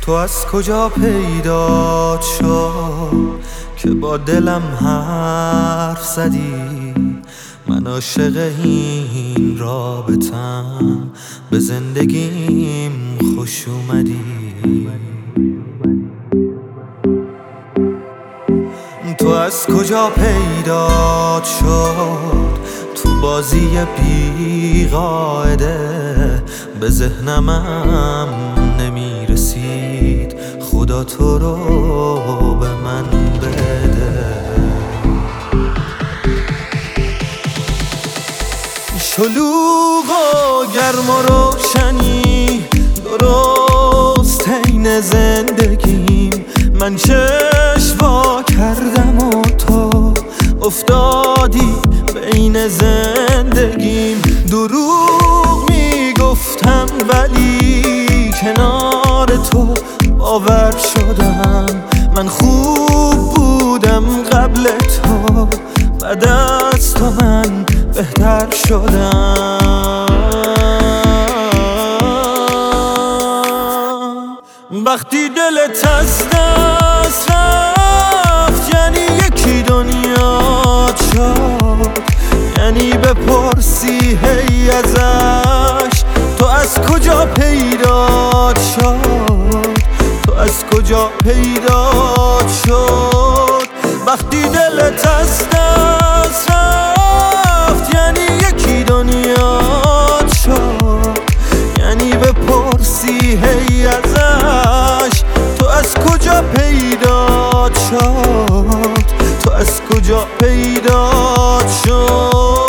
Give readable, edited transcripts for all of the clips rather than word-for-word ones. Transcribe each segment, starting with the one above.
تو از کجا پیدا شد که با دلم حرف زدی؟ من عاشق این رابطم، به زندگیم خوش اومدی. تو از کجا پیدا شد تو بازی بیقاعده؟ به ذهنمم نمیرسید، خدا تو رو به من بده. شلوغ و گرم و روشنی درست عین زندگیم، من چشم وا کردم و تو افتادی بین زندگیم. دروغ میگفتم ولی کنار تو باور شدم. من خوب بودم قبل تو، بعد از تو من بهتر شدم. وقتی دلت از دست رفت یعنی یکی دنیا شد، یعنی بپرسی هی ازش تو از کجا پیدا شد، تو از کجا پیدا شد. وقتی دلت از دست رفت یعنی یکی دنیا شد، یعنی بپرسی هی ازش تو از کجا پیدا شد، تو از کجا پیدا شد.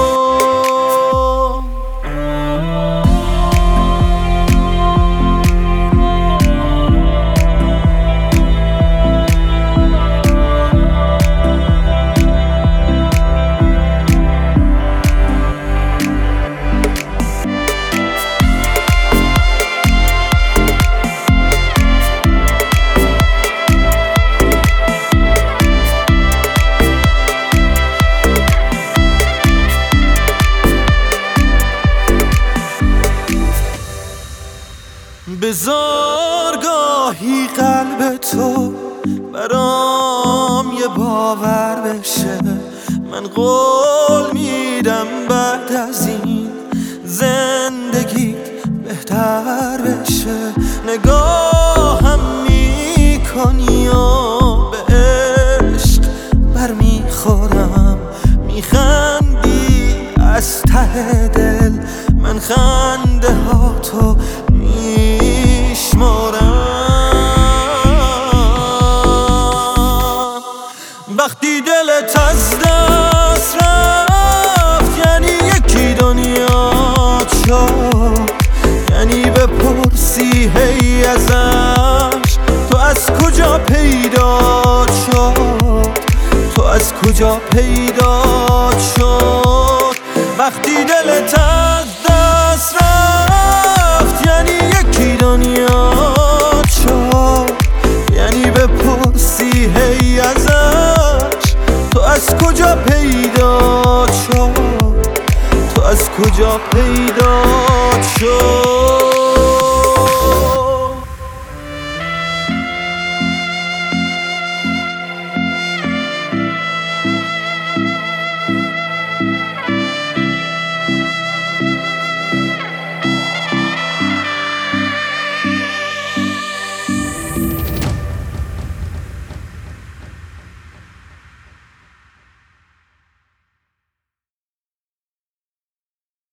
بذار گاهی قلب تو برام یه باور بشه. من قول میدم بعد از این زندگی بهتر بشه. نگاهم میکنی و به عشق برمیخورم، میخندی از ته دل، من خنده ها تو وقتی دلت از دست رفت یعنی یکی دنیا شد، یعنی بپرسی هی ازش تو از کجا پیدا شد، تو از کجا پیدا شد. وقتی دلت از دست رفت یعنی یکی دنیا شد، یعنی بپرسی هی ازش تو از کجا پیدا شد، تو از کجا پیدا شد.